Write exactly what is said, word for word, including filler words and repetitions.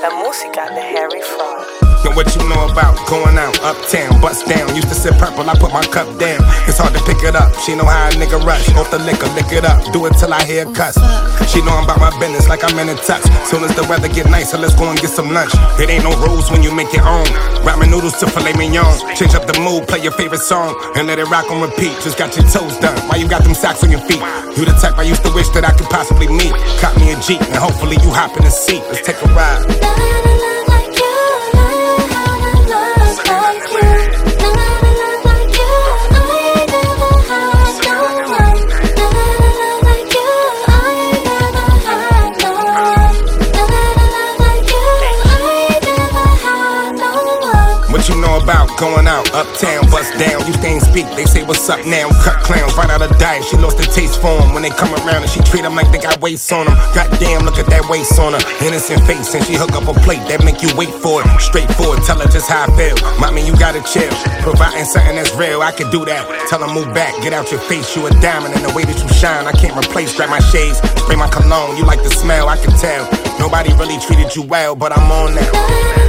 La música de Harry Fraud. Know what you know about going out, uptown, bust down. Used to sip purple, I put my cup down. It's hard to pick it up. She know how a nigga rush. Off the liquor, lick it up. Do it till I hear cuss. She know I'm about my business like I'm in a tux. Soon as the weather get nicer, let's go and get some lunch. It ain't no rules when you make your own. Ramen noodles to filet mignon. Change up the mood, play your favorite song, and let it rock on repeat. Just got your toes done. Why you got them socks on your feet? You the type I used to wish that I could possibly meet. Caught me a Jeep, and hopefully you hop in the seat. Let's take a ride. What you know about going out, uptown, bust down. You stay and speak, they say what's up now. Cut clowns right out of diet, she lost the taste for them. When they come around and she treat them like they got waist on them. Goddamn, look at that waist on her. Innocent face and she hook up a plate that make you wait for it. Straightforward, tell her just how I feel. Mommy, you gotta chill. Providing something that's real, I can do that. Tell her move back, get out your face, you a diamond. And the way that you shine, I can't replace. Grab my shades, spray my cologne, you like the smell, I can tell. Nobody really treated you well, but I'm on that.